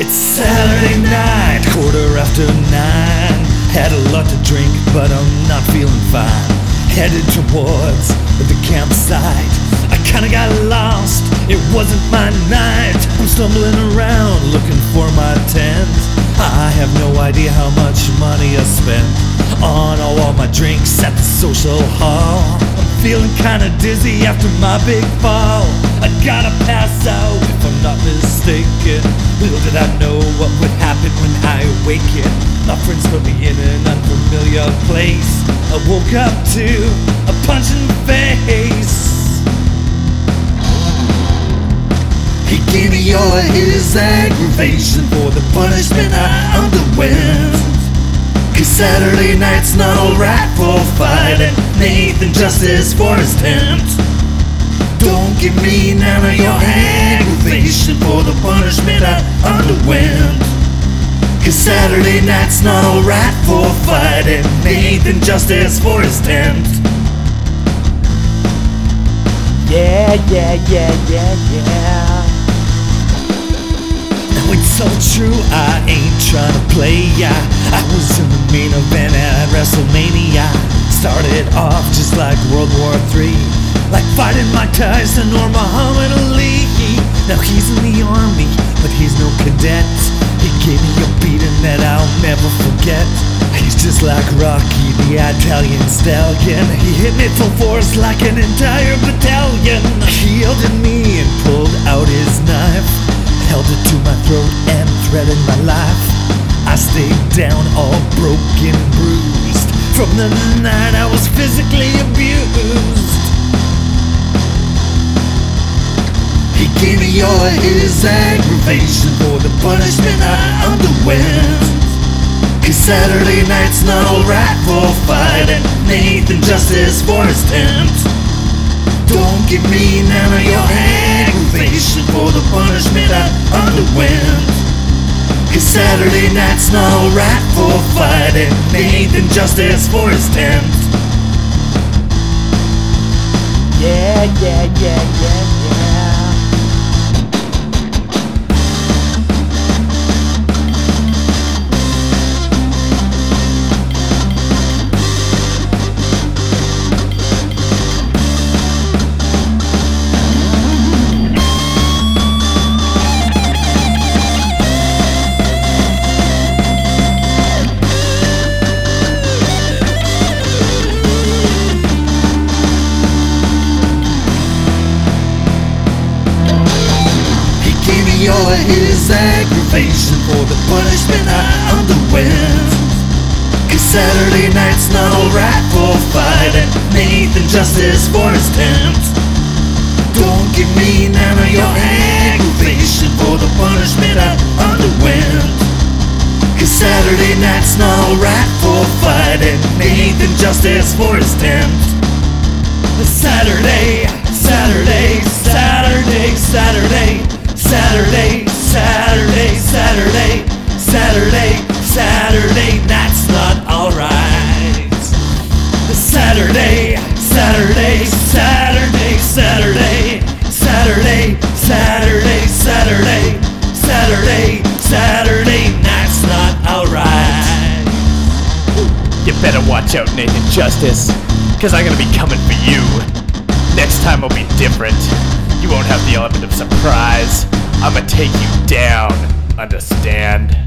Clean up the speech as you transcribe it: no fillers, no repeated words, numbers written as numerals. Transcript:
It's Saturday night, 9:15. Had a lot to drink, but I'm not feeling fine. Headed towards the campsite. I kinda got lost, it wasn't my night. I'm stumbling around looking for my tent. I have no idea how much money I spent on all my drinks at the social hall. I'm feeling kinda dizzy after my big fall. I gotta pass out if I'm not mistaken. Little did I know what would happen when I awaken. My friends put me in an unfamiliar place. I woke up to a punch in the face. He gave me all his aggravation for the punishment I underwent. 'Cause Saturday night's not alright for fighting Nathan Justice for his tent. Don't give me none of your aggravation for the punishment I underwent. 'Cause Saturday night's not alright for fighting Nathan Justice for his tent. Yeah. Now it's all true, I ain't trying to play ya. I was in the main event at WrestleMania. Started off just like World War III, like fighting Mike Tyson or Muhammad Ali. Now he's in the army, but he's no cadet. He gave me a beating that I'll never forget. He's just like Rocky, the Italian stallion. He hit me full force like an entire battalion. He yelled at me and pulled out his knife, held it to my throat and threatened my life. I stayed down all broken and bruised from the night I was physically abused. He gave me all his aggravation for the punishment I underwent. 'Cause Saturday night's not alright for fighting Nathan Justice for his tent. Don't give me none of your aggravation for the punishment I underwent. 'Cause Saturday night's not alright for fighting Nathan Justice for his tent. Yeah. All his aggravation for the punishment I underwent. 'Cause Saturday night's not alright for fighting Nathan Justice for his tent. Don't give me none of your aggravation for the punishment I underwent. 'Cause Saturday night's not alright for fighting Nathan Justice for his tent. Saturday, Saturday, Saturday, Saturday. Saturday, Saturday, Saturday, Saturday, Saturday, that's not alright. Saturday, Saturday, Saturday, Saturday, Saturday, Saturday, Saturday, Saturday, Saturday, that's not alright. You better watch out, Nathan Justice, 'cause I'm gonna be coming for you. Next time will be different. You won't have the element of surprise. I'ma take you down, understand?